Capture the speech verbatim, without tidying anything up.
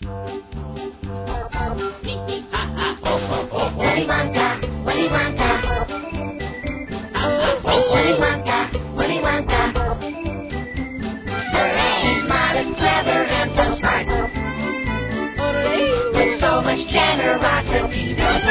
Willy Wonka, Willy Wonka. Willy Wonka, Willy Wonka. He's modest, clever, and so smart. With so much generosity,